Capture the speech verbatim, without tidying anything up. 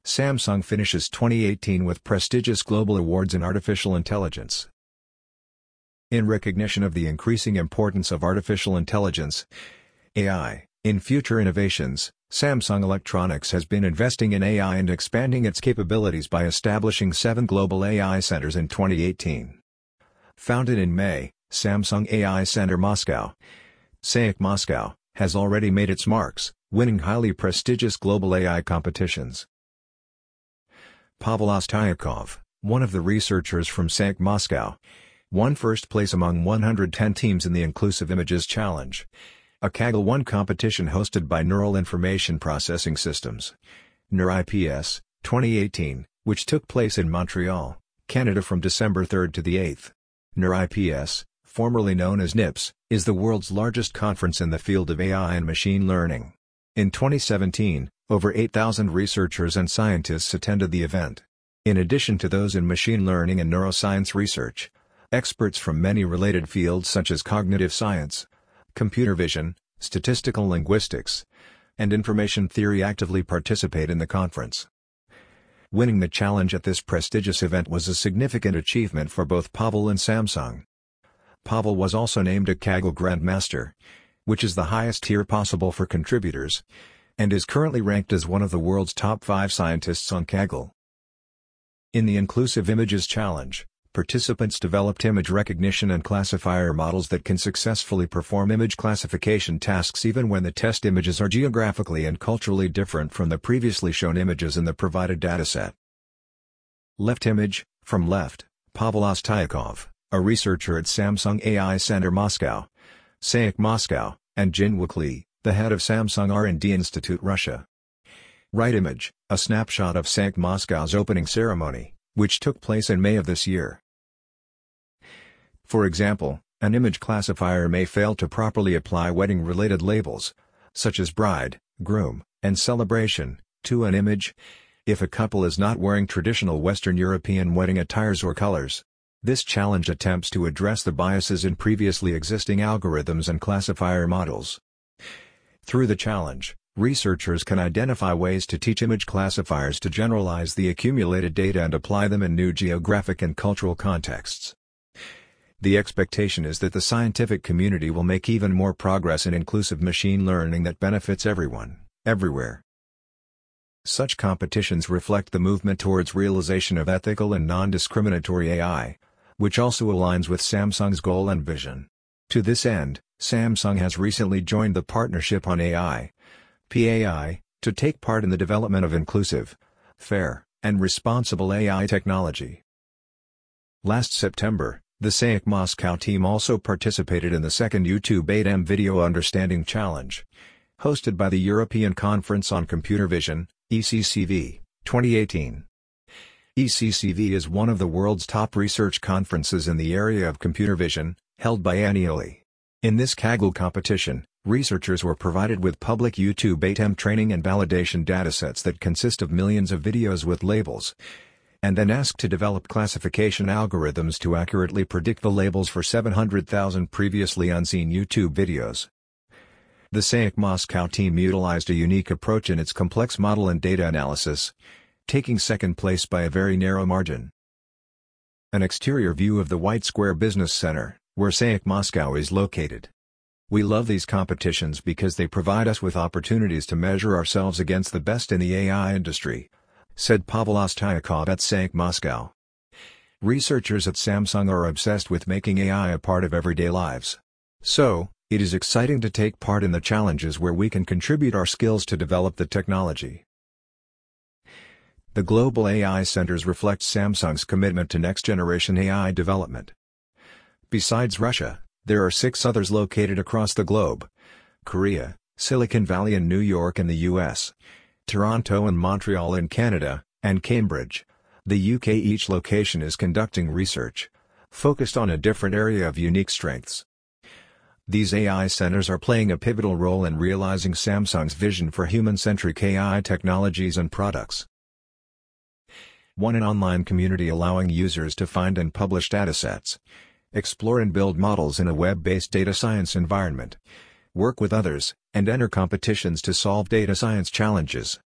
Samsung finishes twenty eighteen with prestigious global awards in artificial intelligence. In recognition of the increasing importance of artificial intelligence, A I, in future innovations, Samsung Electronics has been investing in A I and expanding its capabilities by establishing seven global A I centers in twenty eighteen. Founded in May, Samsung A I Center Moscow, S A I C Moscow, has already made its marks, winning highly prestigious global A I competitions. Pavel Ostyakov, one of the researchers from S A I C Moscow, won first place among one hundred ten teams in the Inclusive Images Challenge, a Kaggle one competition hosted by Neural Information Processing Systems, NeurIPS, twenty eighteen, which took place in Montreal, Canada from December third to the eighth. NeurIPS, formerly known as NIPS, is the world's largest conference in the field of A I and machine learning. In twenty seventeen, over eight thousand researchers and scientists attended the event. In addition to those in machine learning and neuroscience research, experts from many related fields such as cognitive science, computer vision, statistical linguistics, and information theory actively participate in the conference. Winning the challenge at this prestigious event was a significant achievement for both Pavel and Samsung. Pavel was also named a Kaggle Grandmaster, which is the highest tier possible for contributors, and is currently ranked as one of the world's top five scientists on Kaggle. In the Inclusive Images Challenge, participants developed image recognition and classifier models that can successfully perform image classification tasks even when the test images are geographically and culturally different from the previously shown images in the provided dataset. Left image, from left, Pavel Ostyakov, a researcher at Samsung A I Center Moscow, S A I C Moscow, and Jinwook Lee, the head of Samsung R and D Institute Russia. Right image, a snapshot of S A I C Moscow's opening ceremony, which took place in May of this year. For example, an image classifier may fail to properly apply wedding-related labels, such as bride, groom, and celebration, to an image, if a couple is not wearing traditional Western European wedding attires or colors. This challenge attempts to address the biases in previously existing algorithms and classifier models. Through the challenge, researchers can identify ways to teach image classifiers to generalize the accumulated data and apply them in new geographic and cultural contexts. The expectation is that the scientific community will make even more progress in inclusive machine learning that benefits everyone, everywhere. Such competitions reflect the movement towards realization of ethical and non-discriminatory A I, which also aligns with Samsung's goal and vision. To this end, Samsung has recently joined the Partnership on A I, P A I, to take part in the development of inclusive, fair, and responsible A I technology. Last September, the S A I C Moscow team also participated in the second YouTube eight M Video Understanding Challenge, hosted by the European Conference on Computer Vision, E C C V, twenty eighteen. E C C V is one of the world's top research conferences in the area of computer vision, held by annually. In this Kaggle competition, researchers were provided with public YouTube eight M training and validation datasets that consist of millions of videos with labels, and then asked to develop classification algorithms to accurately predict the labels for seven hundred thousand previously unseen YouTube videos. The S A I C Moscow team utilized a unique approach in its complex model and data analysis, taking second place by a very narrow margin. An exterior view of the White Square Business Center, where S A I C Moscow is located. We love these competitions because they provide us with opportunities to measure ourselves against the best in the A I industry, said Pavel Ostyakov at S A I C Moscow. Researchers at Samsung are obsessed with making A I a part of everyday lives. So, it is exciting to take part in the challenges where we can contribute our skills to develop the technology. The global A I centers reflect Samsung's commitment to next-generation A I development. Besides Russia, there are six others located across the globe: Korea, Silicon Valley in New York in the U S, Toronto and Montreal in Canada, and Cambridge, the U K. Each location is conducting research, focused on a different area of unique strengths. These A I centers are playing a pivotal role in realizing Samsung's vision for human-centric A I technologies and products. one An online community allowing users to find and publish datasets, explore and build models in a web-based data science environment, work with others, and enter competitions to solve data science challenges.